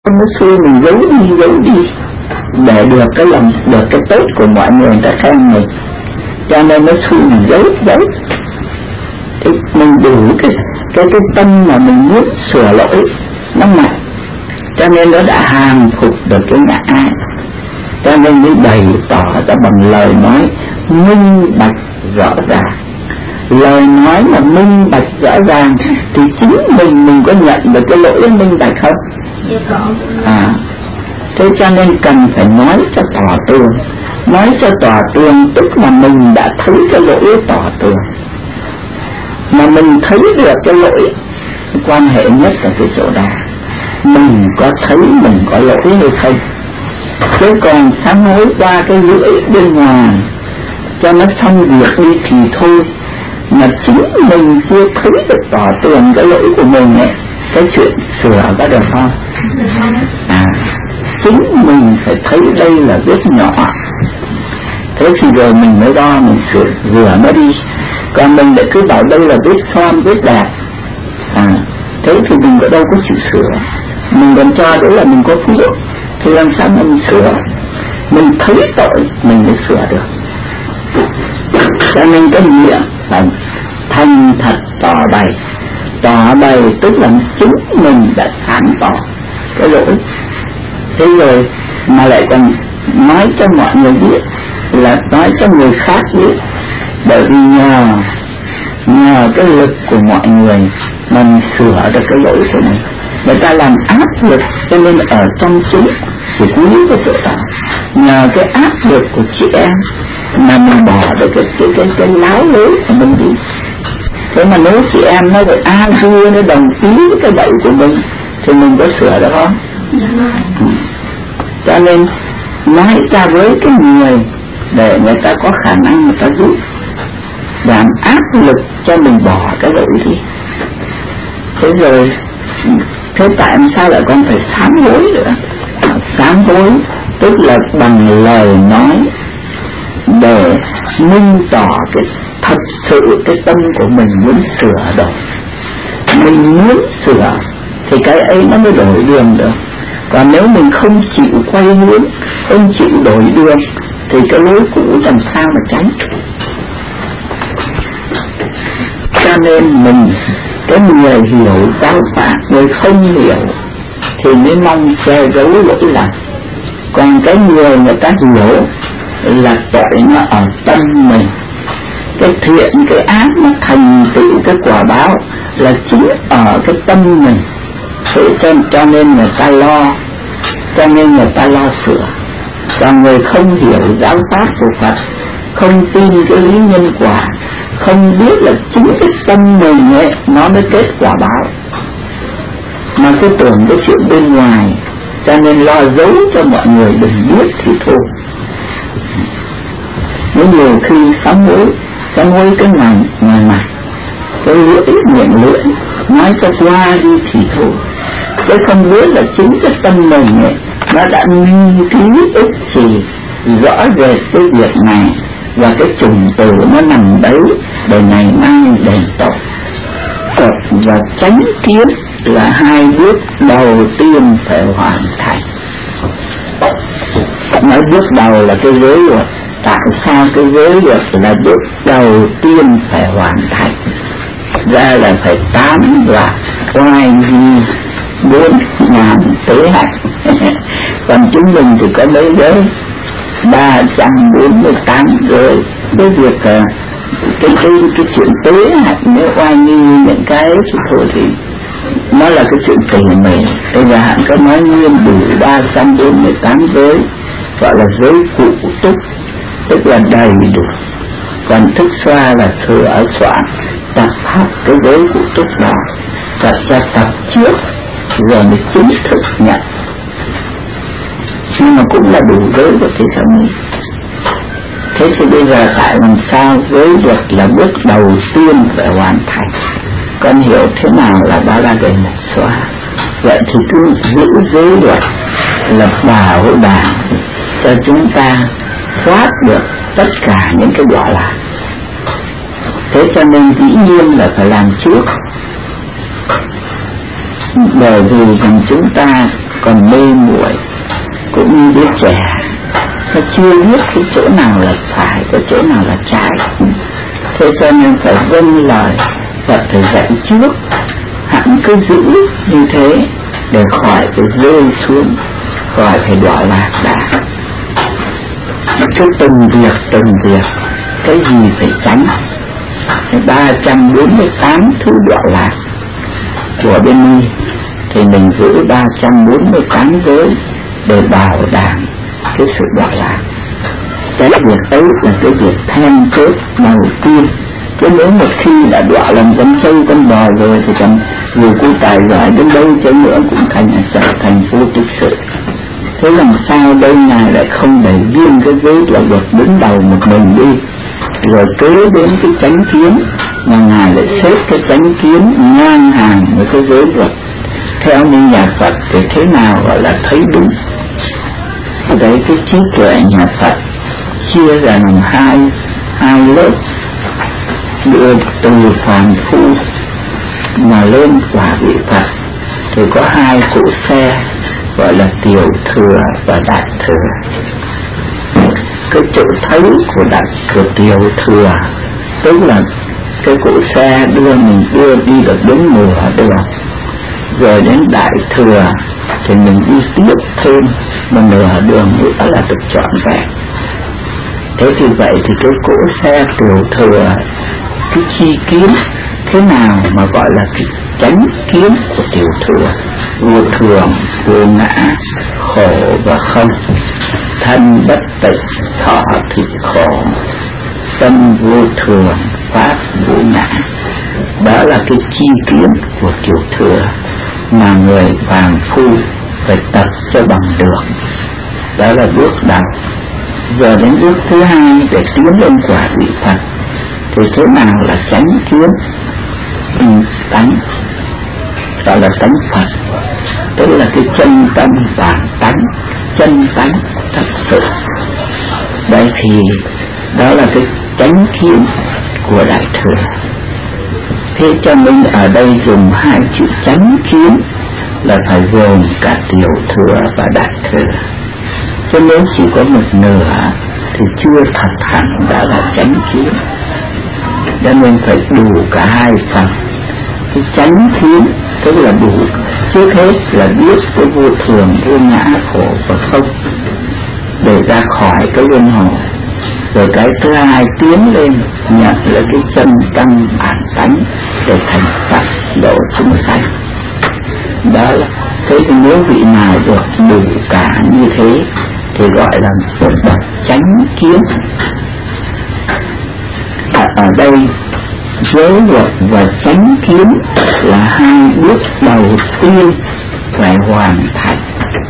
nó xui mình giấu đi để được cái lòng, được cái tốt của mọi người ta khen mình, cho nên nó xui mình giấu. Thì mình đủ cái tâm mà mình muốn sửa lỗi nó mạnh, cho nên nó đã hàng phục được cái ngã ái, cho nên mới bày tỏ ra bằng lời nói minh bạch rõ ràng. Lời nói mà minh bạch rõ ràng thì chính mình có nhận được cái lỗi minh bạch không? Thế cho nên cần phải nói cho tỏ tường. Nói cho tỏ tường tức là mình đã thấy cái lỗi tỏ tường. Mà mình thấy được cái lỗi, quan hệ nhất là cái chỗ đó, mình có thấy mình có lỗi hay không. Chứ còn sám hối qua cái lưỡi bên ngoài cho nó xong việc đi thì thôi, mà chính mình chưa thấy được tỏ tường cái lỗi của mình ấy, cái chuyện sửa có được không? Chính mình phải thấy đây là vết nhỏ, thế thì rồi mình mới đo mình rửa nó đi. Còn mình lại cứ bảo đây là vết son vết đẹp, thế thì mình có đâu có chịu sửa. Mình còn cho đấy là mình có phước, thì làm sao mình sửa? Mình thấy tội mình mới sửa được. Cho nên cái miệng là thành thật tỏ bày. Tỏ bày tức là chính mình đã sáng tỏ cái lỗi. Thế rồi mà lại còn nói cho mọi người biết, là nói cho người khác biết. Bởi vì nhờ cái lực của mọi người mà mình sửa được cái lỗi của mình. Người ta làm áp lực cho nên ở trong chúng thì quý cái chỗ đó. Nhờ cái áp lực của chị em mà mình bỏ được cái láo lối của mình đi. Thế mà nếu chị em nó được an vui, nó đồng ý với cái bẫy của mình thì mình có sửa được không? Cho nên nói ra với cái người để người ta có khả năng người ta giúp, làm áp lực cho mình bỏ cái lỗi đi. Thế rồi thế tại sao lại còn phải sám hối nữa? Sám hối tức là bằng lời nói để minh tỏ cái thật sự cái tâm của mình muốn sửa đổi. Mình muốn sửa thì cái ấy nó mới đổi đường được. Còn nếu mình không chịu quay hướng, không chịu đổi đường thì cái lối cũ làm sao mà tránh. Cho nên mình, cái người hiểu giáo pháp, người không hiểu thì mới mong che giấu lỗi lầm. Còn cái người ta hiểu là tội nó ở tâm mình, cái thiện cái ác nó thành tựu cái quả báo là chính ở cái tâm mình. Thế cho nên người ta lo sửa. Còn người không hiểu giáo pháp của Phật, không tin cái lý nhân quả, không biết là chính cái tâm mình ấy nó mới kết quả báo, mà cứ tưởng cái chuyện bên ngoài, cho nên lo giấu cho mọi người đừng biết thì thôi. Nếu nhiều khi sám hối cái ngoài mặt, cái miệng lưỡi nói cho qua đi thì thôi, chứ không biết là chính cái tâm mình ấy nó đã nghiên cứu ức chỉ rõ rệt cái việc này, và cái trùng tử nó nằm đấy để ngày mai đền tội. Và tránh kiến là hai bước đầu tiên phải hoàn thành. Nói bước đầu là cái giới luật. Tại sao cái giới luật là bước đầu tiên phải hoàn thành? Ra là phải 8 và oai nghi 4.000 tế hạnh. Còn chúng mình thì có mấy giới? 348 giới. Cái việc cái chuyện tế hạnh nếu oai nghi những cái thì thôi thì nó là cái chuyện tỉ mỉ. Bây giờ hẳn có nói nguyên đủ 348 giới, gọi là giới cụ túc, tức là đầy đủ. Còn thức xoa là thừa soạn tập học cái giới cụ túc đó, tập cho tập trước rồi mới chính thức nhận. Nhưng mà cũng là đủ giới của thế sống này. Thế thì bây giờ tại làm sao giới luật là bước đầu tiên phải hoàn thành? Con hiểu thế nào là đó là đề mục xóa. Vậy thì cứ giữ giới luật là bảo đảm cho chúng ta thoát được tất cả những cái đọa lạc. Thế cho nên dĩ nhiên là phải làm trước. Bởi vì rằng chúng ta còn mê muội, cũng như đứa trẻ nó chưa biết cái chỗ nào là phải, cái chỗ nào là trái. Thế cho nên phải vâng lời Phật phải dạy trước, hẳn cứ giữ như thế để khỏi phải rơi xuống, khỏi phải đọa lạc đã. Cứ từng việc cái gì phải tránh. 348 thứ đọa lạc của bên ni thì mình giữ 348 giới để bảo đảm cái sự đọa lạc. Cái việc ấy là cái việc then chốt đầu tiên. Chứ nếu một khi đã đọa làm con trâu con bò rồi thì dù cô tài giỏi đến đâu chăng nữa cũng trở thành vô tích sự. Thế làm sao đây Ngài lại không để riêng cái giới luật đứng đầu một mình đi, rồi kế đến cái chánh kiến, mà Ngài lại xếp cái chánh kiến ngang hàng với cái giới luật. Theo như nhà Phật thì thế nào gọi là thấy đúng? Đấy, cái trí tuệ nhà Phật chia ra làm hai lớp, đưa từ phàm phu mà lên quả vị Phật thì có hai cỗ xe gọi là tiểu thừa và đại thừa. Cái chỗ thấy của tiểu thừa tức là cái cỗ xe đưa mình đi được đến nửa đường, rồi đến đại thừa thì mình đi tiếp thêm một nửa đường nữa là được trọn vẹn. Thế thì vậy thì cái cỗ xe tiểu thừa, cái chi kiến thế nào mà gọi là cái chánh kiến của tiểu thừa? Vô thường, vô ngã, khổ và không, thân bất tịnh, thọ thì khổ, tâm vô thường, pháp vô ngã. Đó là cái chi kiến của tiểu thừa mà người phàm phu phải tập cho bằng được. Đó là bước đầu. Giờ đến bước thứ hai để tiến lên quả vị Phật thì thế nào là chánh kiến? Tánh, gọi là tánh Phật, tức là cái chân tâm bản tánh, chân tánh thật sự. Đây thì đó là cái chánh kiến của đại thừa. Thế cho nên ở đây dùng hai chữ chánh kiến là phải gồm cả tiểu thừa và đại thừa. Cho nếu chỉ có một nửa thì chưa thật hẳn đã là chánh kiến. Cho nên phải đủ cả hai phần. Cái chánh kiến tức là đủ, trước hết là biết cái vô thường, vô ngã, khổ và không để ra khỏi cái luân hồi. Rồi cái thứ hai tiến lên nhận là cái chân tâm bản tánh để thành Phật độ chúng sanh. Đó là thế. Thì nếu vị nào được đủ cả như thế thì gọi là một bậc chánh kiến. Ở đây giới luật và chánh kiến là hai bước đầu tiên phải hoàn thành.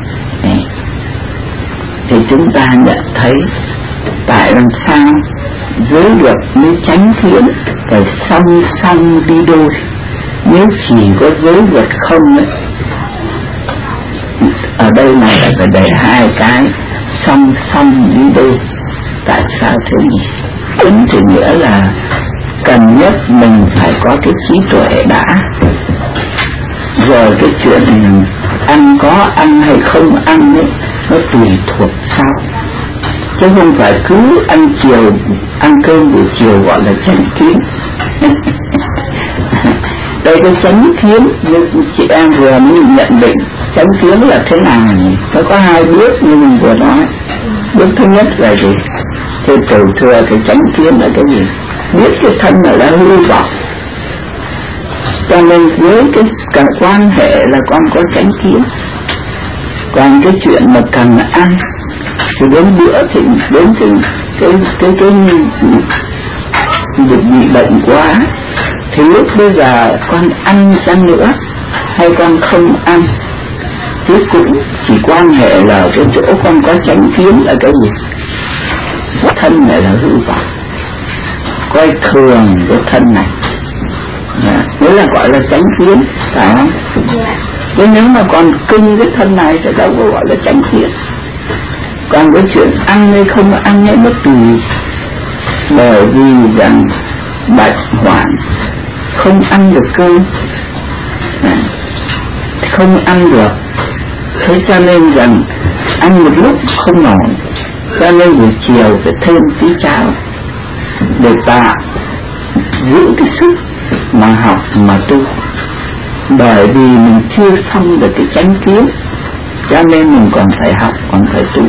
Thì chúng ta nhận thấy tại làm sao giới luật với chánh kiến phải song song đi đôi. Nếu chỉ có giới luật không ấy, ở đây này là phải để hai cái song song đi đôi. Tại sao thế nhỉ? Chính thì nghĩa là cần nhất mình phải có cái trí tuệ đã, rồi cái chuyện ăn có ăn hay không ăn ấy nó tùy thuộc sau, chứ không phải cứ ăn cơm buổi chiều gọi là chánh kiến. Đây cái chánh kiến như chị em vừa mới nhận định, chánh kiến là thế nào? Nó có hai bước như mình vừa nói. Bước thứ nhất là gì? Cái tiểu thừa, cái chánh kiến là cái gì? Biết cái thân này là hư vọng, cho nên với cái quan hệ là con có chánh kiến. Còn cái chuyện mà cần ăn thì đến bữa thì đến cái bị bệnh quá thì lúc bây giờ con ăn chăng nữa hay con không ăn thì cũng chỉ quan hệ là cái chỗ con có chánh kiến là cái gì? Thân này là hư vọng, coi thường cái thân này, mới là gọi là chánh kiến, phải không? Chứ nếu mà còn cưng cái thân này thì đâu có gọi là chánh kiến. Còn cái chuyện ăn hay không ăn ấy nó tùy, bởi vì rằng bệnh hoạn không ăn được cơm, không ăn được Thế cho nên rằng ăn một lúc không nổi, cho nên buổi chiều phải thêm tí cháo để ta giữ cái sức mà học mà tu. Bởi vì mình chưa xong được cái chánh kiến, cho nên mình còn phải học, còn phải tu.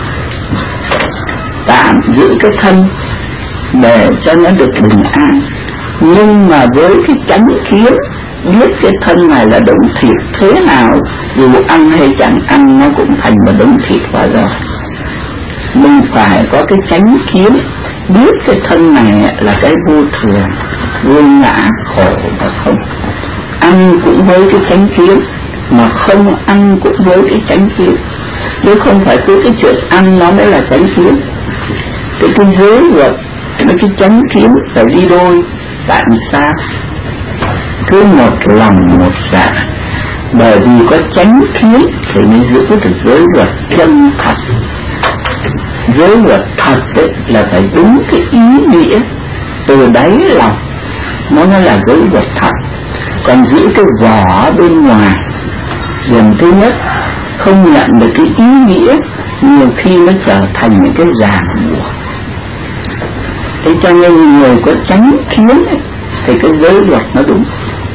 Tạm giữ cái thân để cho nó được bình an, nhưng mà với cái chánh kiến biết cái thân này là đống thịt, thế nào dù ăn hay chẳng ăn nó cũng thành một đống thịt vào rồi. Mình phải có cái chánh kiến biết cái thân này là cái vô thường, vô ngã, khổ và không. Ăn cũng với cái chánh kiến, mà không ăn cũng với cái chánh kiến, chứ không phải cứ cái chuyện ăn nó mới là chánh kiến. Cái giới luật với cái chánh kiến phải đi đôi. Tại sao? Cứ một lòng một dạ. Bởi vì có chánh kiến thì mới giữ được giới luật chân thật. Giới luật thật đấy là phải đúng cái ý nghĩa từ đáy lòng, nó là giới luật thật. Còn giữ cái vỏ bên ngoài, lần thứ nhất không nhận được cái ý nghĩa, nhiều khi nó trở thành những cái ràng buộc. Thế cho nên người có chánh kiến ấy, thì cái giới luật nó đúng.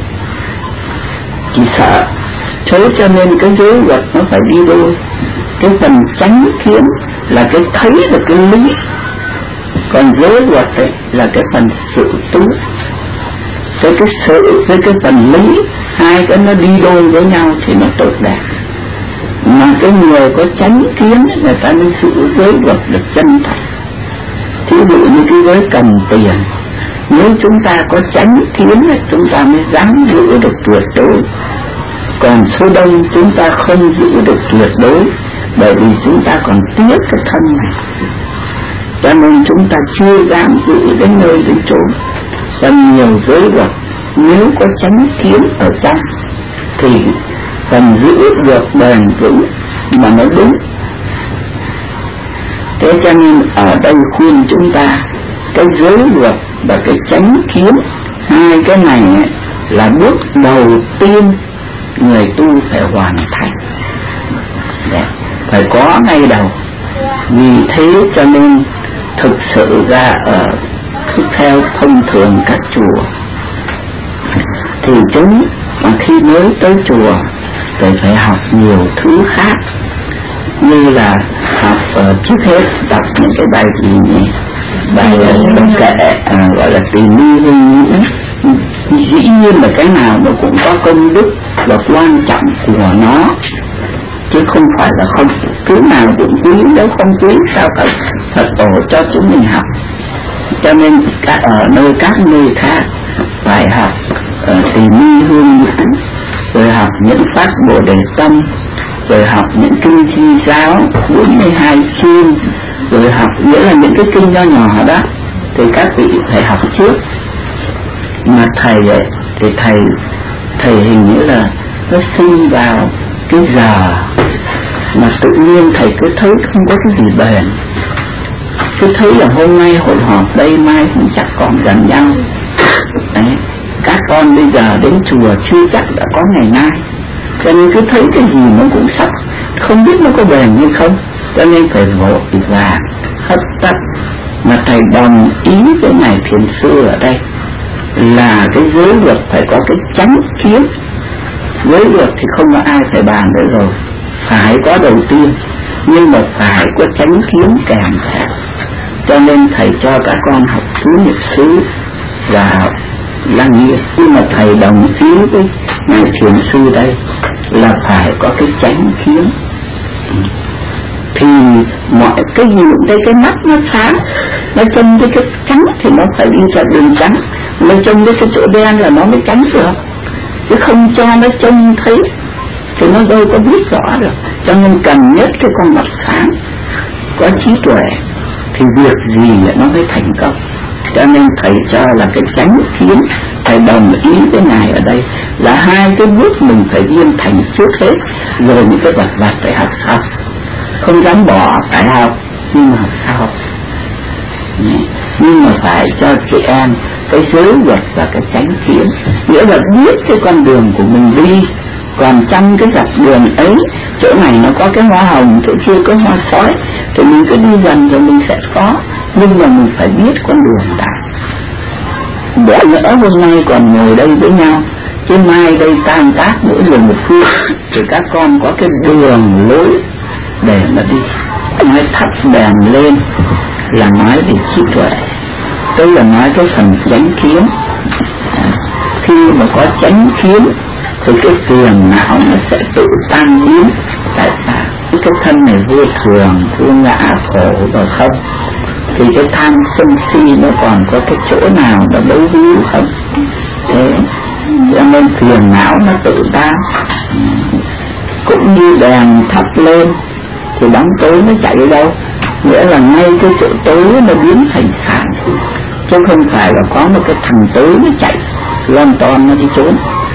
Chỉ sợ thế cho nên cái giới luật nó phải đi đôi. Cái phần chánh kiến là cái thấy được cái lý, còn giới luật ấy là cái phần sự tứ. Cái sự với cái phần lý, hai cái nó đi đôi với nhau thì nó tốt đẹp. Mà cái người có chánh kiến người ta mới giữ giới luật được chân thật. Thí dụ như cái giới cầm tiền, nếu chúng ta có chánh kiến chúng ta mới dám giữ được tuyệt đối. Còn số đông chúng ta không giữ được tuyệt đối, bởi vì chúng ta còn tiếc cái thân này, cho nên chúng ta chưa dám giữ đến nơi đến chốn. Và nhiều giới luật nếu có chánh kiến ở trong thì phần giữ được bền vững mà nó đúng. Thế cho nên ở đây khuyên chúng ta cái giới luật và cái chánh kiến, hai cái này là bước đầu tiên người tu phải hoàn thành, phải có ngay đầu. Vì thế cho nên thực sự ra ở theo thông thường các chùa thì chúng mà khi mới tới chùa thì phải học nhiều thứ khác, như là học trước hết đọc những cái bài gì nhỉ, bài kệ gọi là tỳ ni hương nhĩ. Dĩ nhiên là cái nào nó cũng có công đức và quan trọng của nó, chứ không phải là không, thứ nào cũng quý, nếu không quý sao cả Phật tổ cho chúng mình học. Cho nên ở các nơi khác phải học tỳ ni hương nhĩ, rồi học những pháp Bồ Đề Tâm, rồi học những kinh Di giáo 42 chương, rồi học nghĩa là những cái kinh nho nhỏ đó thì các vị phải học trước. Mà thầy ấy thì thầy hình như là nó sinh vào cái giờ mà tự nhiên thầy cứ thấy không có cái gì bền, cứ thấy là hôm nay hội họp đây, mai cũng chắc còn gần nhau. Đấy, các con bây giờ đến chùa chưa chắc đã có ngày mai, cho nên cứ thấy cái gì nó cũng sắp, không biết nó có bền hay không, cho nên phải vội vàng hấp tấp. Mà thầy đồng ý với ngài thiền sư ở đây là cái giới luật phải có cái chánh kiến. Giới luật thì không có ai phải bàn nữa rồi, phải có đầu tiên, nhưng mà phải có chánh kiến kèm theo. Cho nên thầy cho các con học tứ niệm xứ và học lăng nghiêm. Nhưng mà thầy đồng ý với ngài thiền sư đây là phải có cái chánh kiến. Thì mọi cái gì đây, cái mắt nó sáng, nó trông với cái trắng thì nó phải đi ra đường trắng, nó trông với cái chỗ đen là nó mới trắng được, chứ không cho nó trông thấy thì nó đâu có biết rõ được. Cho nên cần nhất cái con mắt sáng, có trí tuệ thì việc gì nó mới thành công. Cho nên thầy cho là cái chánh kiến, thầy đồng ý với ngài ở đây là hai cái bước mình phải viên thành trước hết, rồi những cái vật vặt phải học sau. Không dám bỏ, phải học, nhưng mà học sao? Nhưng mà phải cho chị em cái giới luật và cái chánh kiến, nghĩa là biết cái con đường của mình đi Còn trong cái dọc đường ấy, chỗ này nó có cái hoa hồng, chỗ kia có hoa sói, thì mình cứ đi dần rồi mình sẽ có. Nhưng mà mình phải biết con đường đã. Để nữa hôm nay còn ngồi đây với nhau, chứ mai đây tan tác mỗi người một phương, thì các con có cái đường lối để mà đi. Nói thắp đèn lên là nói về trí tuệ, tức là nói cái phần chánh kiến. Khi mà có chánh kiến thì cái phiền não nó sẽ tự tan biến. Tại sao? Cái thân này vô thường, vô ngã, khổ và không, thì cái tham sân si nó còn có cái chỗ nào nó đấu víu không? Thế cho nên phiền não nó tự tan. Cũng như đèn thắp lên thì bóng tối nó chạy đâu, nghĩa là ngay cái chỗ tối nó biến thành sáng, chứ không phải là có một cái thằng tối nó chạy lon ton nó đi trốn.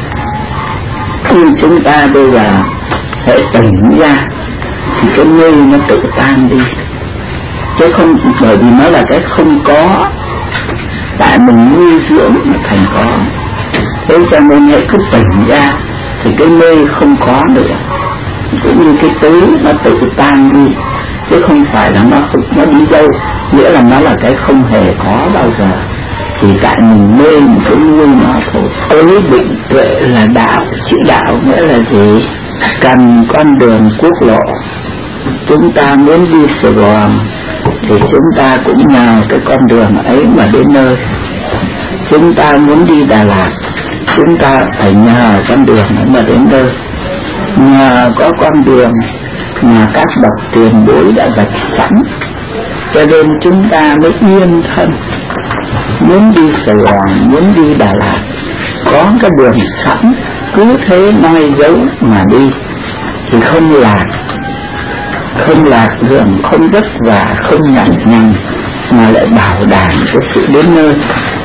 Khi chúng ta bây giờ hãy tỉnh ra thì cái mê nó tự tan đi, chứ không, bởi vì nó là cái không có, tại mình nuôi dưỡng nó thành có. Thế cho nên hãy cứ tỉnh ra thì cái mê không có nữa, cũng như cái tối nó tự tan đi, chứ không phải là nó đi đâu, nghĩa là nó là cái không hề có bao giờ, thì tại mình mê mình cứ nuôi nó thôi. Tối định tuệ là đạo. Chữ đạo nghĩa là gì? Cần con đường quốc lộ. Chúng ta muốn đi Sài Gòn thì chúng ta cũng nhờ cái con đường ấy mà đến nơi. Chúng ta muốn đi Đà Lạt, chúng ta phải nhờ con đường ấy mà đến nơi. Nhờ có con đường mà các bậc tiền bối đã vạch sẵn, cho nên chúng ta mới yên thân. Muốn đi Sài Gòn, muốn đi Đà Lạt, có cái đường sẵn, cứ thế noi dấu mà đi thì không lạc đường, không vất vả, không nhọc nhằn, mà lại bảo đảm cái sự đến nơi.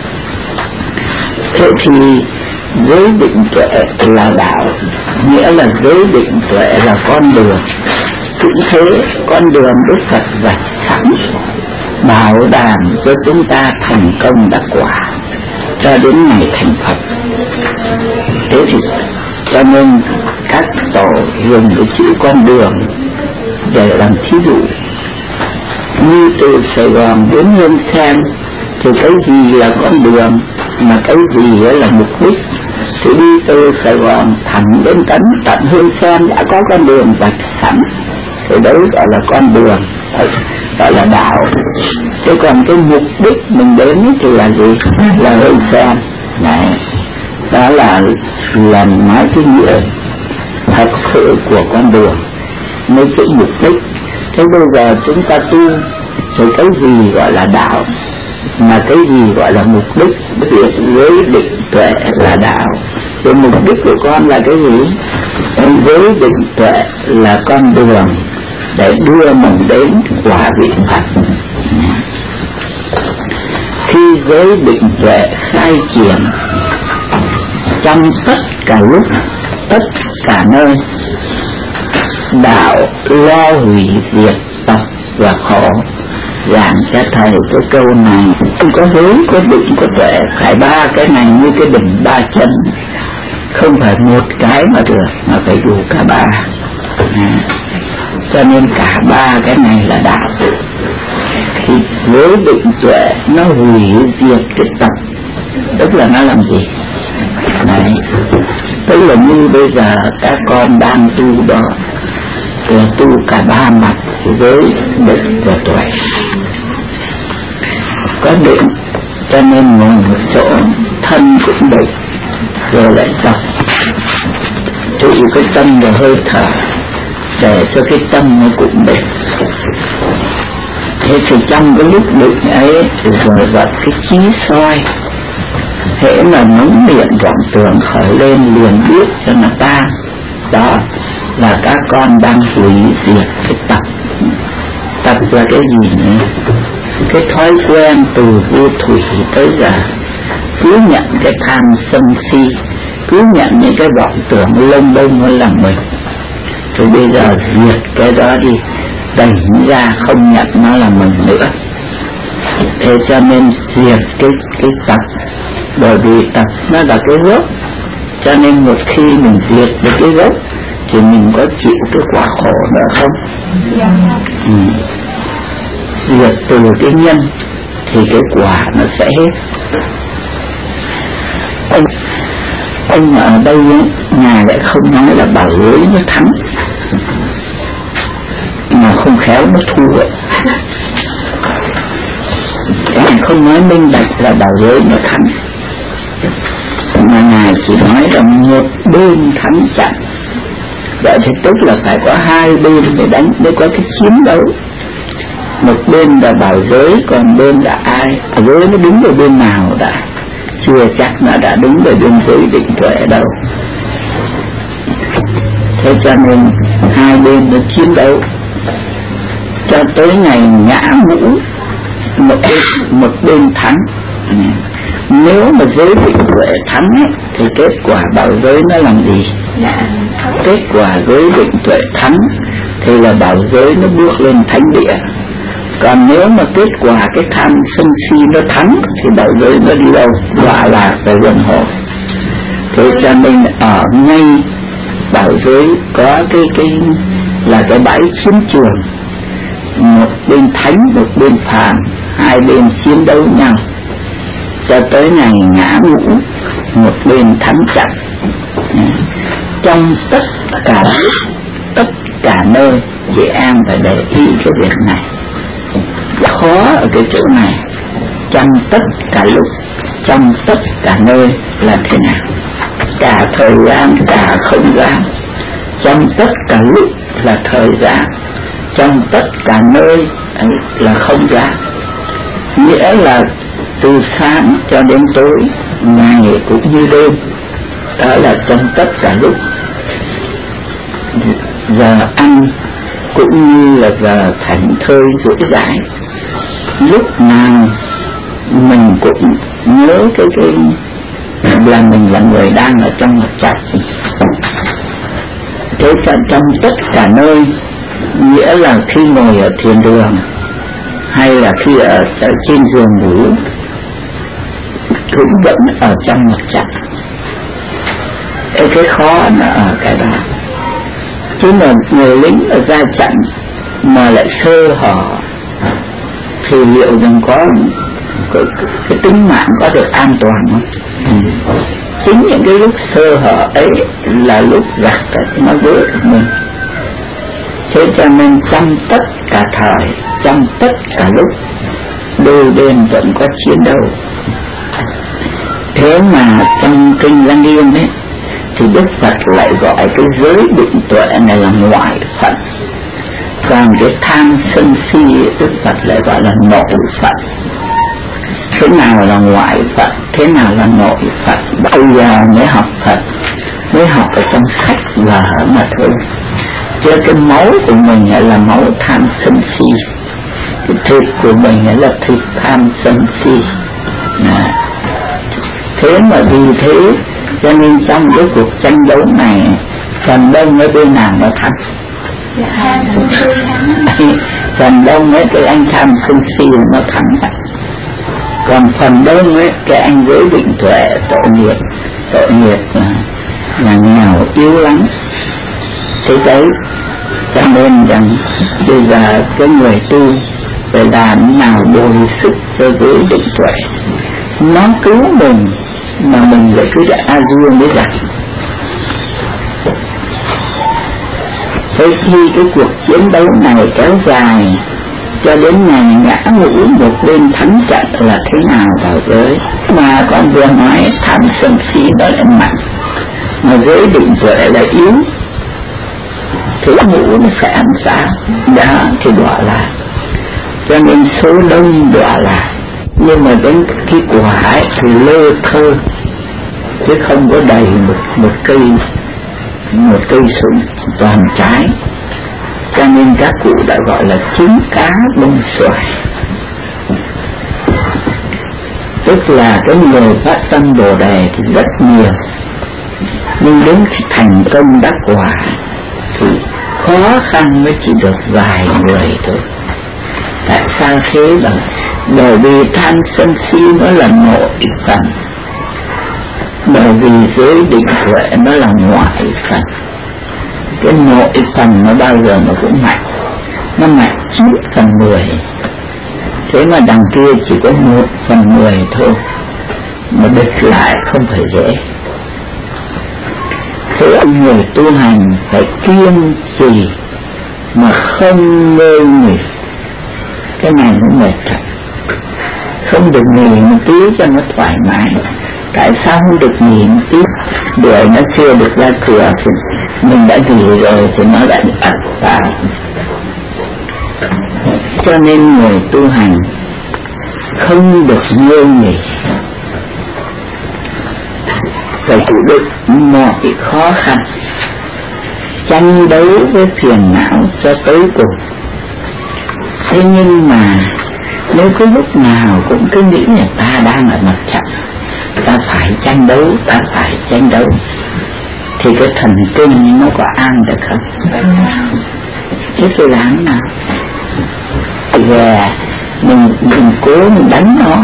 Thế thì giới định tuệ là đạo, nghĩa là giới định tuệ là con đường. Cũng thế, con đường Đức Phật vạch sẵn, bảo đảm cho chúng ta thành công đắc quả cho đến ngày thành Phật. Thế thì cho nên các tổ dùng cái chữ con đường để làm thí dụ. Như từ Sài Gòn đến Hương Sen thì cái gì là con đường, mà cái gì là mục đích. Thì đi từ Sài Gòn thẳng đến tận Hương Sen đã có con đường vạch sẵn, thì đấy gọi là con đường, gọi là đạo. Thế còn cái mục đích mình đến thì là gì? Là Hương Sen. Đấy, đó là nói cái nghĩa thật sự của con đường, mấy cái mục đích. Thế bây giờ chúng ta tu thì cái gì gọi là đạo, mà cái gì gọi là mục đích? Việc giới định tuệ là đạo. Thì mục đích của con là cái gì? Giới định tuệ là con đường để đưa mình đến quả vị Phật. Khi giới định tuệ khai triển trong tất cả lúc, tất cả nơi, đạo lo hủy diệt tập và khổ. Giảng cho thầy cái câu này không có hướng, có định, có tuệ, phải ba cái này như cái đỉnh ba chân, không phải một cái mà được, mà phải đủ cả ba. Cho nên cả ba cái này là đạo. Thì với định tuệ nó hủy diệt cái tập, tức là nó làm gì? Đấy, tức là như bây giờ các con đang tu đó, là tu cả ba mặt với định và tuệ. Có định cho nên ngồi một chỗ, thân cũng định, rồi lại tập trụ cái tâm và hơi thở để cho cái tâm nó cũng định. Thế thì trong cái lúc định ấy thì rồi vật cái trí soi, hễ mà nóng điện vọng tưởng khởi lên liền biết cho nó tan. Đó là các con đang hủy diệt cái tập. Tập là cái gì nhỉ? Cái thói quen từ vô thủy tới giờ, cứ nhận cái tham sân si, cứ nhận những cái vọng tưởng lông bông nó là mình. Thì bây giờ diệt cái đó đi, đẩy ra không nhận nó là mình nữa. Thế cho nên diệt cái tập, bởi vì tập nó là cái gốc, Cho nên một khi mình diệt được cái gốc thì mình có chịu cái quả khổ nữa không? Diệt từ cái nhân thì cái quả nó sẽ hết. Ông ở đây Ngài lại không nói là bảo giới nó thắng, mà không khéo nó thua. Ngài không nói minh bạch là bảo giới nó thắng, mà Ngài chỉ nói là một bên thắng trận. Vậy thì tức là phải có hai bên để đánh, mới có cái chiến đấu. Một bên là bảo giới, còn bên là ai? Bảo giới nó đứng ở bên nào đã? Chưa chắc nó đã đứng ở bên giới định tuệ đâu. Thế cho nên hai bên nó chiến đấu cho tới ngày ngã ngũ, một bên thắng. Nếu mà giới định tuệ thắng ấy, thì kết quả bảo giới nó làm gì? Kết quả giới định tuệ thắng thì là bảo giới nó bước lên thánh địa. Còn nếu mà kết quả cái tham sân si nó thắng thì bảo giới nó đi đâu? Đọa lạc về luân hồi. Thế cho nên ở ngay bảo giới có cái là cái bãi chiến trường, một bên thánh một bên phàm, hai bên chiến đấu nhau cho tới ngày ngã ngũ, một bên thắng trận. Trong tất cả lúc, tất cả nơi, chị An phải để ý cái việc này. Khó ở cái chỗ này. Trong tất cả lúc, trong tất cả nơi là thế nào? Cả thời gian, cả không gian. Trong tất cả lúc là thời gian, trong tất cả nơi là không gian. Nghĩa là từ sáng cho đến tối, ngày cũng như đêm. Đó là trong tất cả lúc. Giờ ăn cũng như là giờ thảnh thơi rỗi rãi. Lúc nào mình cũng nhớ cái là mình là người đang ở trong mặt trận. Thế trong tất cả nơi nghĩa là khi ngồi ở thiền đường hay là khi ở trên giường ngủ cũng vẫn ở trong mặt trận. Cái khó là ở cái đó. Chứ mà người lính ở ra trận mà lại sơ hở thì liệu rằng có cái tính mạng có được an toàn không? Chính những cái lúc sơ hở ấy là lúc gạt nó vỡ mình. Thế cho nên trong tất cả thời, trong tất cả lúc, đôi bên vẫn có chiến đấu. Thế mà trong kinh Lăng Nghiêm ấy thì Đức Phật lại gọi cái giới định tuệ này là ngoại Phật, còn cái tham sân si Đức Phật lại gọi là nội Phật. Thế nào là ngoại Phật, thế nào là nội Phật? Bây giờ mới học Phật, mới học ở trong sách vở mà thôi. Chứ cái máu của mình là máu tham sân si, cái thịt của mình là thịt tham sân si. Thế mà vì thế cho nên trong cái cuộc tranh đấu này phần đông ở bên nào nó thắng? Phần đông ấy cái anh tham sân si nó thắng. Còn phần đông ấy cái anh giới định tuệ tội nghiệp là nghèo yếu lắm. Thế đấy cho nên rằng bây giờ cái người tu phải làm nào bồi sức cho giới định tuệ, nó cứu mình mà mình lại cứ a du mới rằng. Thế khi cái cuộc chiến đấu này kéo dài cho đến ngày ngã ngũ, một bên thắng trận là thế nào vào giới? Mà con vừa nói tham sân si nó lại mạnh, mà giới định tuệ là yếu, thế ngũ nó sẽ ăn sao? Đó thì đọa lạc. Cho nên số đông đọa lạc, nhưng mà đến cái quả ấy thì lơ thơ, chứ không có đầy một cây súng toàn trái. Cho nên các cụ đã gọi là trứng cá bông xoài. Tức là cái người phát tâm Bồ Đề thì rất nhiều, nhưng đến khi thành công đắc quả thì khó khăn mới chỉ được vài người thôi. Tại sao thế đó? Bởi vì tham sân si nó là nội phần. Bởi vì giới định tuệ nó là ngoại phần, cái nội phần nó bao giờ nó cũng mạnh, nó mạnh 9/10. Thế mà đằng kia chỉ có 1/10 thôi, mà địch lại không phải dễ. Thế người tu hành phải kiên trì mà không ngơi nghỉ, cái này nó mệt thật. Không được nghỉ một tí cho nó thoải mái. Tại sao không được nghỉ một tí? Đuổi nó chưa được ra cửa thì mình đã nghỉ rồi thì nó đã ập vào. Cho nên người tu hành không được ngơi nghỉ, phải chịu đựng mọi khó khăn, tranh đấu với phiền não cho tới cùng. Thế nhưng mà nếu cứ lúc nào cũng cứ nghĩ là ta đang ở mặt trận, ta phải tranh đấu, ta phải tranh đấu, thì cái thần kinh nó có an được không? Thế thì làm nào? Giờ mình cố mình đánh nó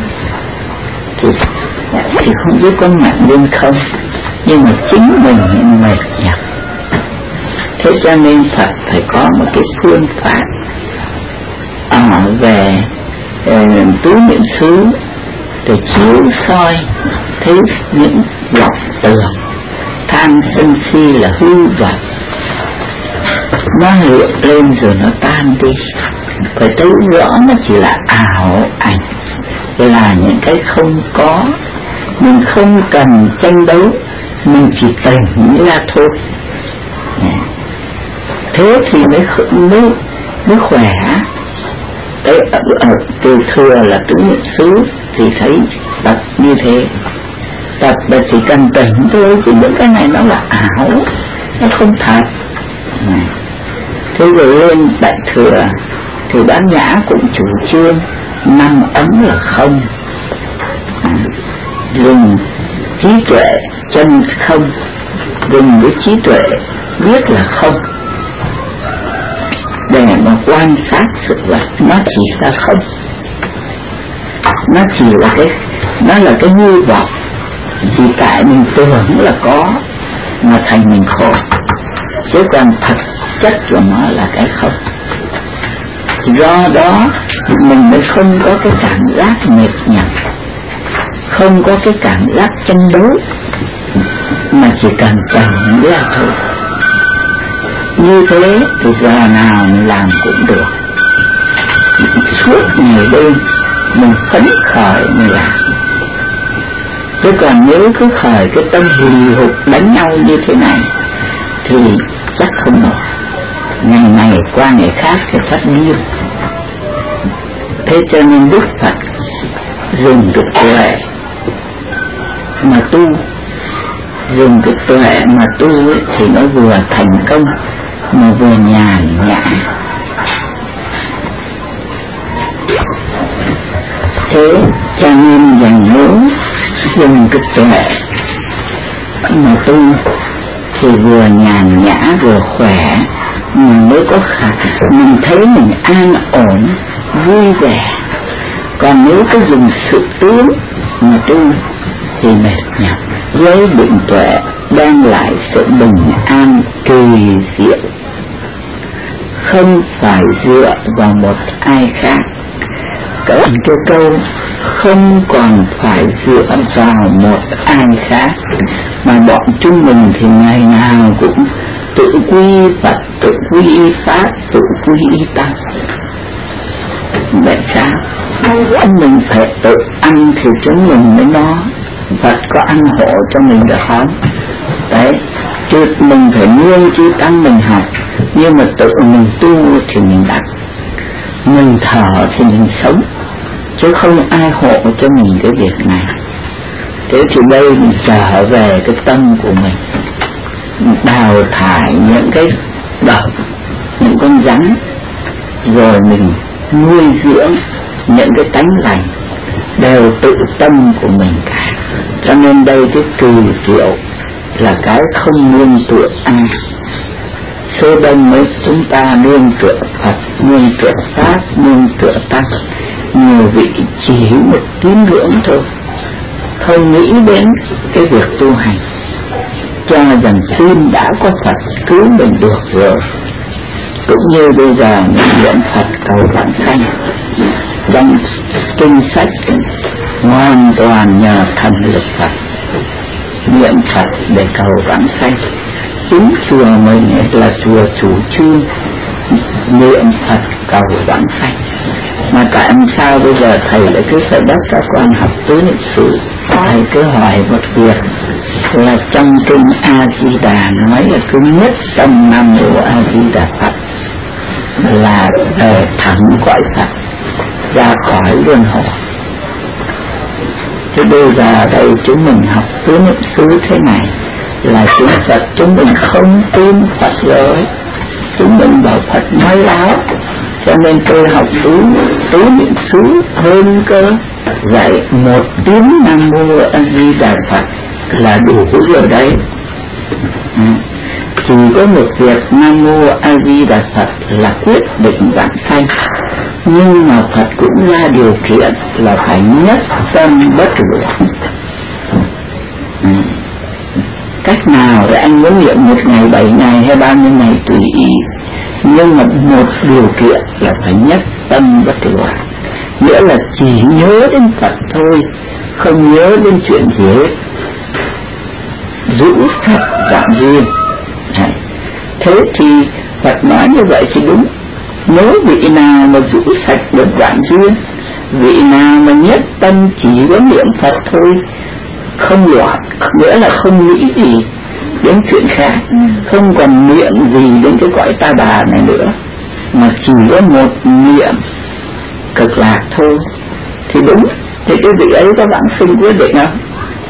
thì không biết có mạnh lên không, nhưng mà chính mình mệt nhọc. Thế cho nên Phật phải có một cái phương pháp về tứ niệm xứ để chiếu soi thấy những vọng tưởng tham sân si là hư vọng, nó hiện lên rồi nó tan đi, phải thấy rõ nó chỉ là ảo ảnh, là những cái không có. Mình không cần tranh đấu, mình chỉ tỉnh ra thôi. Thế thì mới khỏe. Cái từ thừa là tứ niệm xứ thì thấy tập như thế, tập là chỉ cần tỉnh thôi, chứ những cái này nó là ảo, nó không thật. Thế rồi lên đại thừa thì Bát Nhã cũng chủ trương 5 ấm là không, dùng trí tuệ chân không, dùng cái trí tuệ biết là không để mà quan sát sự vật, nó chỉ là không, nó chỉ là cái hư vọng, chỉ tại mình tưởng là có mà thành mình khổ, chứ còn thật chất của nó là cái không. Do đó mình mới không có cái cảm giác mệt nhọc, không có cái cảm giác tranh đấu, mà chỉ cần tỉnh ra thôi. Như thế thì giờ nào mình làm cũng được, suốt ngày đêm mình phấn khởi mình làm. Chứ còn nếu cứ khởi cái tâm hì hục đánh nhau như thế này thì chắc không nổi, ngày này qua ngày khác thì phát điên. Thế cho nên Đức Phật dùng cái tuệ mà tu, dùng cái tuệ mà tu ấy, thì nó vừa thành công mà vừa nhàn nhã. Thế cho nên dành nhớ dùng cái tuệ mà tu thì vừa nhàn nhã vừa khỏe, mình mới có khả mình thấy mình an ổn vui vẻ. Còn nếu cứ dùng sự tướng mà tu thì mệt nhọc. Với định tuệ đem lại sự bình an kỳ diệu, không phải dựa vào một ai khác. Cái câu không còn phải dựa vào một ai khác, mà bọn chúng mình thì ngày nào cũng tự quy Phật, tự quy Pháp, tự quy Tăng. Vậy sao? Mình phải tự ăn thì chúng mình mới no. Phật có ăn hộ cho mình được không? Đấy, chứ mình phải nuôi chứ Tăng mình học, nhưng mà tự mình tu thì mình đắc, mình thở thì mình sống, chứ không ai hộ cho mình cái việc này. Thế thì đây mình trở về cái tâm của mình, đào thải những cái độc, những con rắn, rồi mình nuôi dưỡng những cái tánh lành, đều tự tâm của mình cả. Cho nên đây cái kỳ diệu là cái không nương tựa ai. Sơ đông mới chúng ta nương tựa Phật, nương tựa Pháp, nương tựa Tăng. Nhiều vị chỉ một tín ngưỡng thôi, không nghĩ đến cái việc tu hành, cho rằng tin đã có Phật cứu mình được rồi. Cũng như bây giờ mình niệm Phật cầu vãng sanh, trong kinh sách hoàn toàn nhờ thần lực Phật, niệm Phật để cầu vãng sanh. Chính chùa mình là chùa chủ trương niệm Phật cầu vãng sanh. Mà tại sao bây giờ thầy lại cứ phải bắt các con học tứ niệm xứ? Thầy cứ hỏi một việc là trong kinh A Di Đà nói là cứ nhất tâm Nam Mô A Di Đà Phật là về thẳng cõi Phật, ra khỏi luân hồi. Thế bây giờ đây chúng mình học tứ niệm xứ thế này là chúng Phật chúng mình không tin Phật rồi, chúng mình bảo Phật nói láo, cho nên tôi học tứ niệm xứ hơn cơ. Dạy một tiếng Nam Mô A Di Đà Phật là đủ rồi đấy. Chỉ có một việc Nam Mô A Di Đà Phật là quyết định vãng sanh, nhưng mà Phật cũng ra điều kiện là phải nhất tâm bất loạn. Cách nào thì anh muốn niệm 1 ngày, 7 ngày hay 30 ngày tùy ý, nhưng mà một điều kiện là phải nhất tâm bất loạn, nghĩa là chỉ nhớ đến Phật thôi, không nhớ đến chuyện gì hết, giữ sạch dạng duyên. Thế thì Phật nói như vậy thì đúng. Nếu vị nào mà giữ sạch được dạng duyên, vị nào mà nhất tâm chỉ có niệm Phật thôi, không loạn, nghĩa là không nghĩ gì đến chuyện khác, không còn niệm gì đến cái cõi ta bà này nữa, mà chỉ có một niệm cực lạc thôi, thì đúng. Thì cái vị ấy có vãng sinh quyết định không?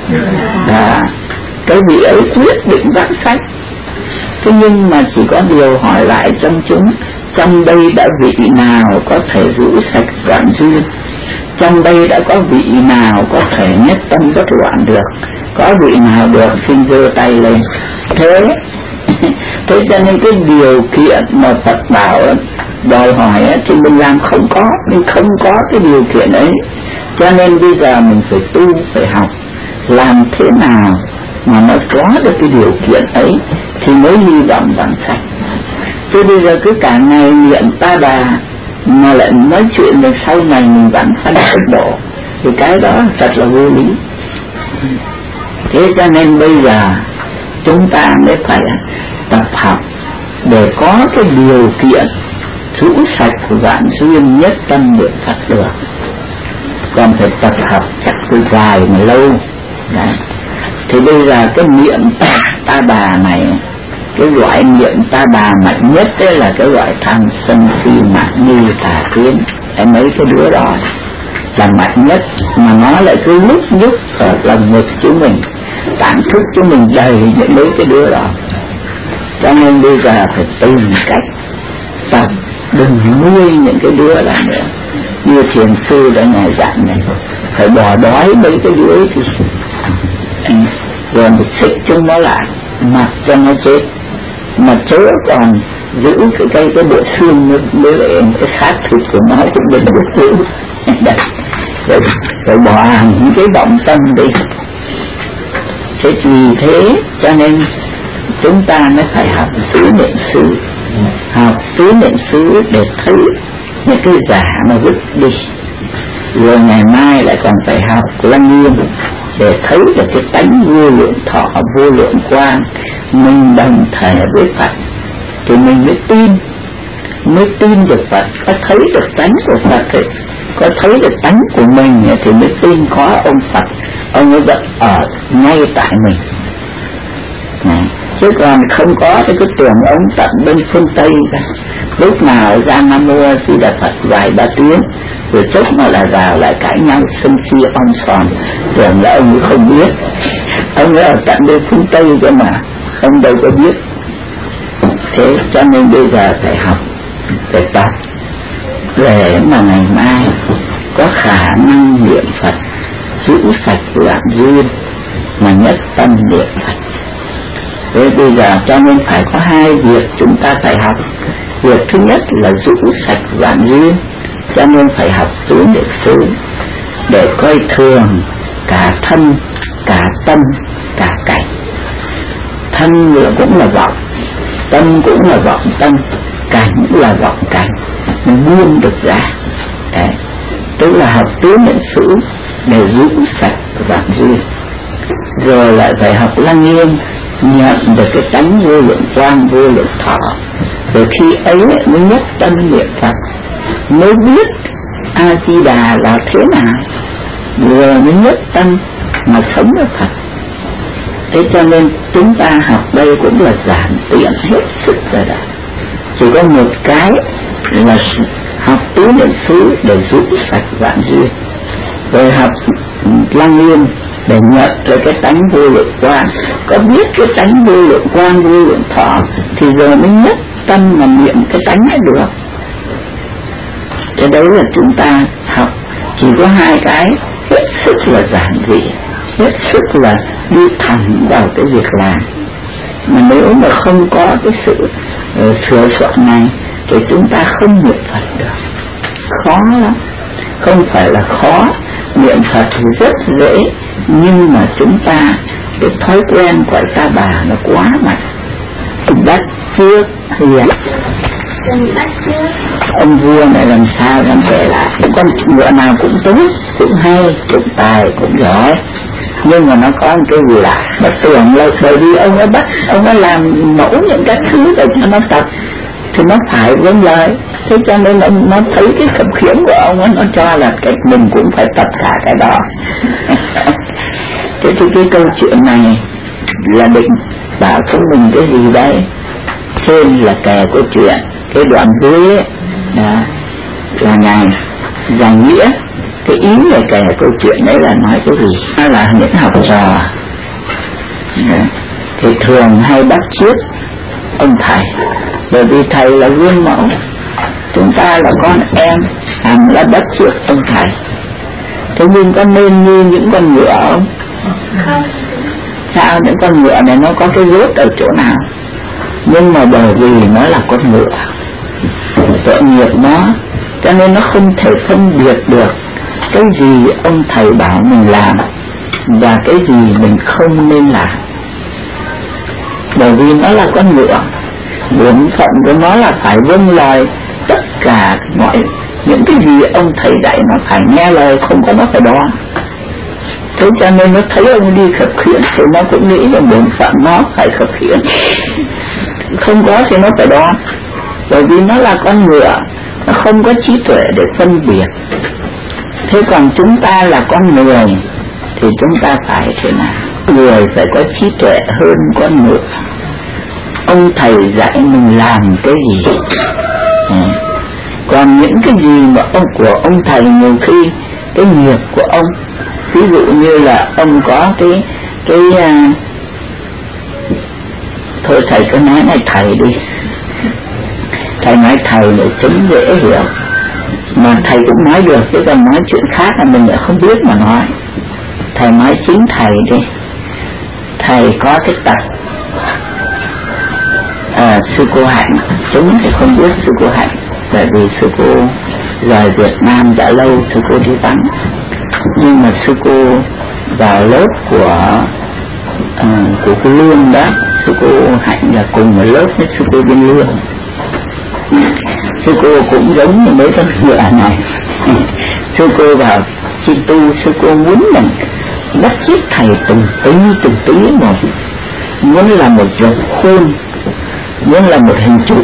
Cái vị ấy quyết định vãng sanh. Thế nhưng mà chỉ có điều hỏi lại trong chúng, trong đây đã vị nào có thể giữ sạch đoạn duyên? Trong đây đã có vị nào có thể nhất tâm bất loạn được? Có vị nào được xin giơ tay lên. Thế cho nên cái điều kiện mà Phật bảo đòi hỏi thì mình làm không có, mình không có cái điều kiện ấy. Cho nên bây giờ mình phải tu, phải học làm thế nào mà nó có được cái điều kiện ấy thì mới hy vọng vãng sanh. Chứ bây giờ cứ cả ngày niệm ta bà mà lại nói chuyện về sau này mình vãng sanh tốc độ thì cái đó thật là vô lý. Thế cho nên bây giờ chúng ta mới phải tập học để có cái điều kiện giữ sạch của vạn duyên, nhất tâm niệm Phật được. Còn phải tập học chắc từ dài mà lâu. Đấy. Thì bây giờ cái niệm ta bà này, cái loại niệm ta bà mạnh nhất đấy là cái loại tham sân si mạn nghi tà kiến. Mấy cái đứa đó là mạnh nhất, mà nó lại cứ lúc nhúc ở lòng ngực chúng mình, tản thức chúng mình đầy những mấy cái đứa đó. Cho nên bây giờ phải tìm cách tập, đừng nuôi những cái đứa đó nữa. Như thiền sư đã ngài dặn này, phải bỏ đói mấy cái đứa ấy thì rồi mình xích chúng nó lại, mặc cho nó chết, mà chớ còn giữ cái bộ xương với lại cái xác thịt của nó cũng đừng được giữ. Rồi bỏ những cái vọng tâm đi. Thế vì thế cho nên chúng ta mới phải học tứ niệm xứ, học tứ niệm xứ để thấy những cái giả mà vứt đi. Rồi ngày mai lại còn phải học Lăng Nghiêm để thấy được cái tánh vô lượng thọ, vô lượng quang, mình đồng thể với Phật thì mình mới tin được Phật. Có thấy được tánh của Phật thì có thấy được tánh của mình thì mới tin có ông Phật, ông ấy vẫn ở ngay tại mình. Chứ còn không có thì cứ tưởng ông tận bên phương Tây ra, lúc nào ra Nam Mô A Di Đà Phật vài ba tiếng rồi chốc mà là vào lại cãi nhau sân si om sòm, tưởng là ông ấy không biết, ông ấy ở tận bên phương Tây cơ mà ông đâu có biết. Thế cho nên bây giờ phải học, phải tập để mà ngày mai có khả năng niệm Phật, giữ sạch loạn duyên mà nhất tâm niệm Phật. Thế bây giờ cho nên phải có hai việc chúng ta phải học. Việc thứ nhất là giữ sạch loạn duyên, cho nên phải học tứ niệm xứ để coi thường cả thân cả tâm cả cảnh. Thân cũng là vọng, tâm cũng là vọng tâm, cảnh cũng là vọng cảnh, mình buông được ra. Đấy, tức là học tứ niệm xứ để rũ sạch vạn duyên, rồi lại phải học Lăng Nghiêm nhận được cái tánh vô lượng quang vô lượng thọ, rồi khi ấy mới nhất tâm niệm Phật, mới biết A Di Đà là thế nào, vừa mới nhất tâm mà sống được Phật. Thế cho nên chúng ta học đây cũng là giản tiện hết sức rồi đó. Chỉ có một cái là học tứ niệm xứ để rũ sạch vạn duyên, rồi học Lăng Nghiêm để nhận lấy cái tánh vô lượng quang. Có biết cái tánh vô lượng quang vô lượng thọ thì giờ mới nhất tâm mà niệm cái tánh ấy được. Cái đấy là chúng ta học chỉ có hai cái hết sức là giản dị, hết sức là đi thẳng vào cái việc làm. Mà nếu mà không có cái sự sửa soạn này thì chúng ta không niệm Phật được, khó lắm. Không phải là khó, niệm Phật thì rất dễ, nhưng mà chúng ta cái thói quen của ta bà nó quá mạnh. Bắt trước hiền, ông vua này làm sao dám kể lại, con ngựa nào cũng tốt, cũng hay, cũng tài, cũng giỏi, nhưng mà nó có một cái gì lạ. Nó tưởng là bởi vì ông ấy bắt, ông ấy làm mẫu những cái thứ để cho nó tập thì nó phải vâng lời. Thế cho nên nó thấy cái khập khiễng của ông ấy, nó cho là cái mình cũng phải tập cả cái đó. Thế thì cái câu chuyện này là định bảo cho mình cái gì đấy. Trên là kể câu chuyện, cái đoạn dưới ấy, là Ngài giải nghĩa. Cái ý là kể câu chuyện đấy là nói cái gì? Nó là những học trò thì thường hay bắt chước ông thầy, bởi vì thầy là gương mẫu. Chúng ta là con em hẳn là bắt chước ông thầy. Thế nhưng có nên như những con ngựa không? Không. Sao? Những con ngựa này nó có cái rốt ở chỗ nào? Nhưng mà bởi vì nó là con ngựa, tội nghiệp nó, cho nên nó không thể phân biệt được cái gì ông thầy bảo mình làm và cái gì mình không nên làm. Bởi vì nó là con ngựa, bổn phận của nó là phải vâng lời tất cả mọi những cái gì ông thầy dạy, nó phải nghe lời, không có nó phải đoán. Thế cho nên nó thấy ông đi khập khiễng thì nó cũng nghĩ là bổn phận nó phải khập khiễng, không có thì nó phải đoán. Bởi vì nó là con ngựa, nó không có trí tuệ để phân biệt. Thế còn chúng ta là con người thì chúng ta phải thế nào? Người phải có trí tuệ hơn con ngựa. Ông thầy dạy mình làm cái gì, còn những cái gì mà của ông thầy nhiều khi cái nghiệp của ông, ví dụ như là ông có cái thôi thầy cứ nói này thầy đi, thầy nói thầy để chứng dễ hiểu, mà thầy cũng nói được, chứ còn nói chuyện khác là mình lại không biết mà nói. Thầy nói chính thầy đi, thầy có cái tật sư cô Hạnh, chúng thì không biết sư cô Hạnh, bởi vì sư cô rời Việt Nam đã lâu, sư cô đi vắng. Nhưng mà sư cô vào lớp của cô Lương đó, sư cô Hạnh là cùng một lớp với sư cô Biên Lương. Sư cô cũng giống như mấy con ngựa này. Sư cô vào chi tu, sư cô muốn mình bắt chước thầy từng tí một, muốn là một dòng khuôn, muốn là một hình trụ.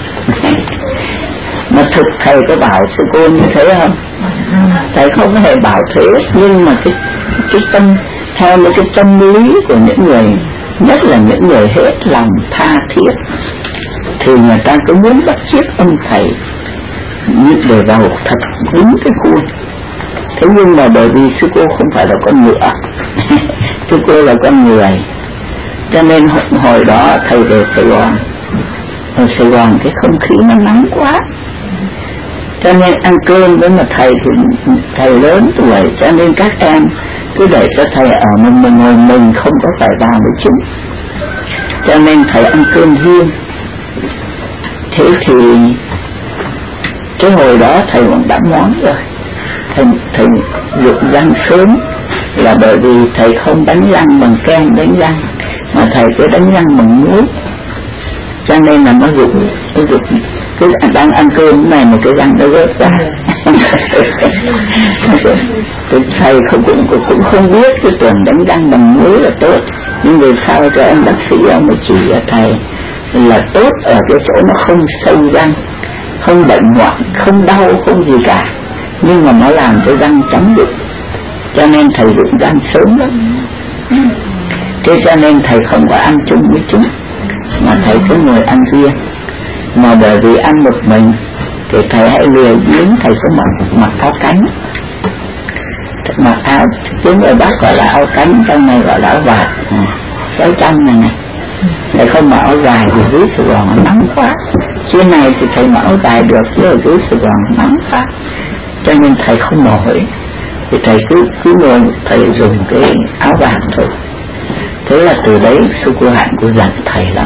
Mà thực thầy có bảo sư cô như thế không? Thầy không hề bảo thế, nhưng mà cái tâm, theo những cái tâm lý của những người, nhất là những người hết lòng tha thiết, thì người ta cứ muốn bắt chước ông thầy như để vào thật đúng cái khuôn. Thế nhưng mà bởi vì sư cô không phải là con ngựa, sư cô là con người, cho nên hồi đó thầy về Sài Gòn, ở Sài Gòn cái không khí nó nắng quá, cho nên ăn cơm với mà thầy thì thầy lớn tuổi, cho nên các em cứ để cho thầy ở mình ngồi, mình không có phải vào với chúng, cho nên thầy ăn cơm riêng. Thế thì cái hồi đó thầy cũng đã món rồi, thầy dụng răng sớm, là bởi vì thầy không đánh răng bằng kem đánh răng, mà thầy cứ đánh răng bằng muối, cho nên là nó rụng cái đang ăn cơm này một cái răng nó rớt ra. Thầy cũng không biết cái tưởng đánh răng bằng muối là tốt, nhưng về sau cho anh bác sĩ ông mới chỉ cho thầy là tốt ở cái chỗ nó không sâu răng, không bệnh hoạn, không đau, không gì cả, nhưng mà nó làm cho răng trắng rụng, cho nên thầy rụng răng sớm lắm. Thế cho nên thầy không có ăn chung với chúng, mà thầy cứ ngồi ăn riêng. Mà bởi vì ăn một mình thì thầy hãy lười biếng, thầy có mặc áo cánh, mặc áo tiếng ở Bắc gọi là áo cánh, trong này gọi là áo vạt, cái trong này thầy không mặc áo dài vì dưới Sài Gòn nó nắng quá. Trên này thì thầy mặc áo dài được, chứ ở dưới Sài Gòn nắng quá, cho nên thầy không nổi, thì thầy cứ ngồi, thầy dùng cái áo vạt thôi. Thế là từ đấy sư cô Hạnh cô giận thầy lắm,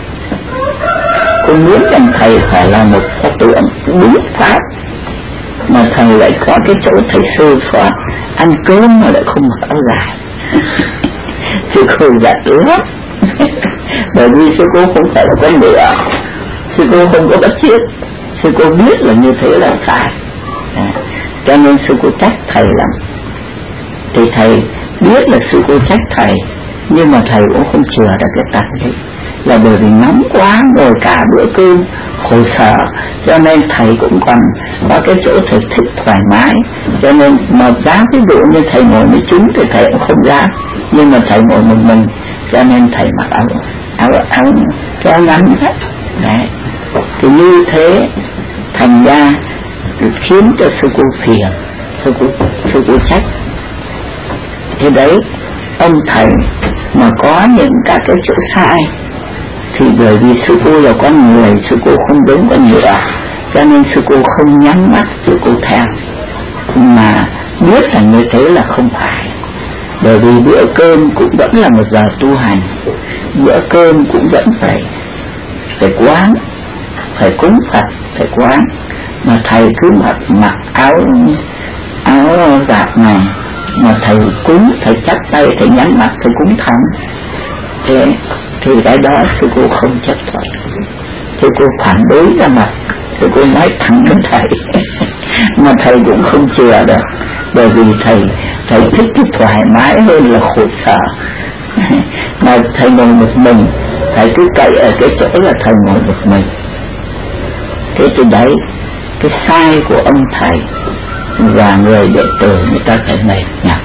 cô muốn rằng thầy phải là một pho tượng đúng pháp, mà thầy lại có cái chỗ thầy sơ soát, ăn cơm mà lại không mặc áo dài. Sư cô giận lắm. Bởi vì sư cô không phải là con ngựa, sư cô không có bắt chước, sư cô biết là như thế là sai, cho nên sư cô trách thầy lắm. Thì thầy biết là sư cô trách thầy, nhưng mà thầy cũng không chừa được cái tật đấy, là bởi vì nóng quá, ngồi cả bữa cơm khổ sở, cho nên thầy cũng còn có cái chỗ thầy thích thoải mái, cho nên mà dám ví dụ như thầy ngồi với chúng thì thầy cũng không dám, nhưng mà thầy ngồi một mình, cho nên thầy mặc áo kéo ngắn hết đấy. Thì như thế thành ra khiến cho sư cô phiền, sư cô trách. Thế đấy, ông thầy mà có những các cái chỗ sai thì bởi vì sư cô là con người, sư cô không giống con ngựa, cho nên sư cô không nhắm mắt, sư cô theo, mà biết là như thế là không phải. Bởi vì bữa cơm cũng vẫn là một giờ tu hành, bữa cơm cũng vẫn phải quán, phải cúng Phật, phải quán, mà thầy cứ mặc áo vạt này, mà thầy cúng, thầy chắp tay, thầy nhắm mắt, thầy cúng thẳng. Thế thì cái đó sư cô không chấp thuận, sư cô phản đối ra mặt, sư cô nói thẳng với thầy. Mà thầy cũng không chừa được, bởi vì thầy thích cái thoải mái hơn là khổ sở. Mà thầy ngồi một mình, thầy cứ cậy ở cái chỗ là thầy ngồi một mình. Thế thì đấy, cái sai của ông thầy và người đệ tử người ta phải mệt nhọc.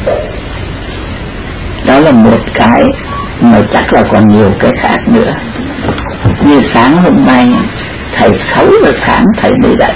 Đó là một cái, mà chắc là còn nhiều cái khác nữa. Như sáng hôm nay thầy 6 giờ sáng thầy mới dậy,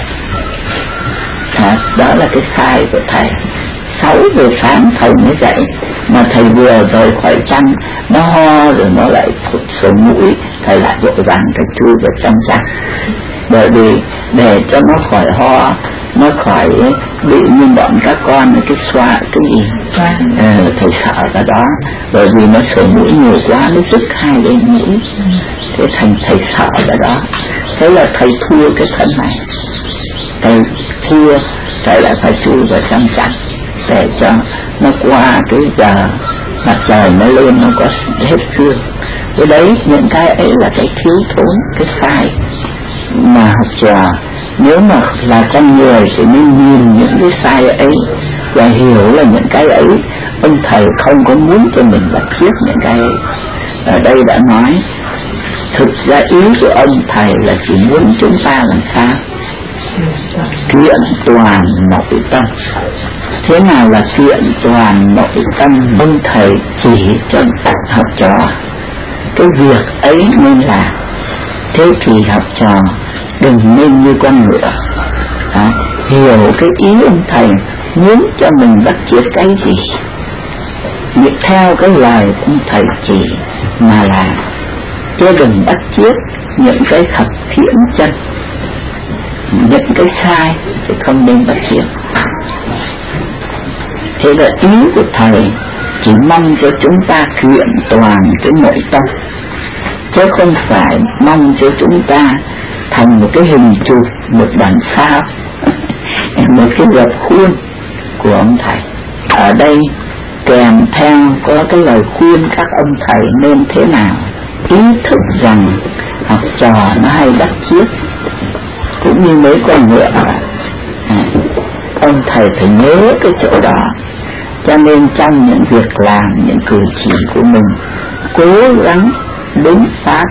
đó là cái sai của thầy. 6 giờ sáng thầy mới dậy, mà thầy vừa rời khỏi chăn, nó ho rồi nó lại phụt xuống mũi, thầy lại vội vàng thầy chui vào trong chăn, bởi vì để cho nó khỏi ho, nó khỏi bị như bọn các con cái xoa cái gì, thầy sợ cái đó, bởi vì nó sổ mũi nhiều quá, nó rứt 2 bên mũi, thế thành thầy sợ cái đó. Thế là thầy thua cái thân này, thầy thua, thầy lại phải chui vào trong chăn để cho nó qua cái giờ mặt trời nó lên, nó có hết xương. Cái đấy, những cái ấy là cái thiếu thốn, cái sai mà học trò nếu mà là con người thì nên nhìn những cái sai ấy và hiểu là những cái ấy ông thầy không có muốn cho mình bắt chước những cái ấy. Ở đây đã nói thực ra ý của ông thầy là chỉ muốn chúng ta làm sao kiện toàn nội tâm. Thế nào là kiện toàn nội tâm? Ông thầy chỉ cho học trò cái việc ấy nên là. Thế thì học trò đừng nên như con ngựa, hiểu cái ý ông thầy muốn cho mình bắt chước cái gì, việc theo cái lời ông thầy chỉ mà làm, chứ đừng bắt chước những cái khập khiễng chân, những cái sai thì không nên bắt chước. Thế là ý của thầy chỉ mong cho chúng ta kiện toàn cái nội tâm, chứ không phải mong cho chúng ta thành một cái hình chụp, một bản sao, một cái gập khuôn của ông thầy. Ở đây kèm theo có cái lời khuyên các ông thầy nên thế nào. Ý thức rằng học trò nó hay bắt chước, cũng như mấy con ngựa, ông thầy phải nhớ cái chỗ đó. Cho nên trong những việc làm, những cử chỉ của mình cố gắng đúng pháp,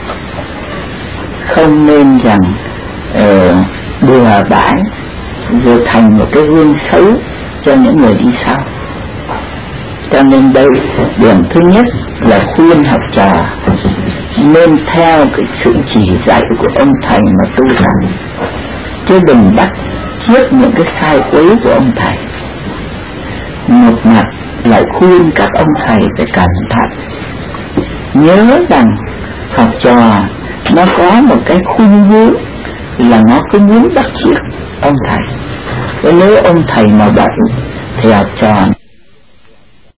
không nên rằng bừa bãi rồi thành một cái gương xấu cho những người đi sau. Cho nên đây điểm thứ nhất là khuyên học trò nên theo cái sự chỉ dạy của ông thầy mà tu hành, chứ đừng bắt chước những cái sai quấy của ông thầy. Một mặt lại khuyên các ông thầy phải cẩn thận, nhớ rằng học trò nó có một cái khuynh hướng là nó cứ muốn bắt chước ông thầy. Nếu ông thầy mà bậy thì học trò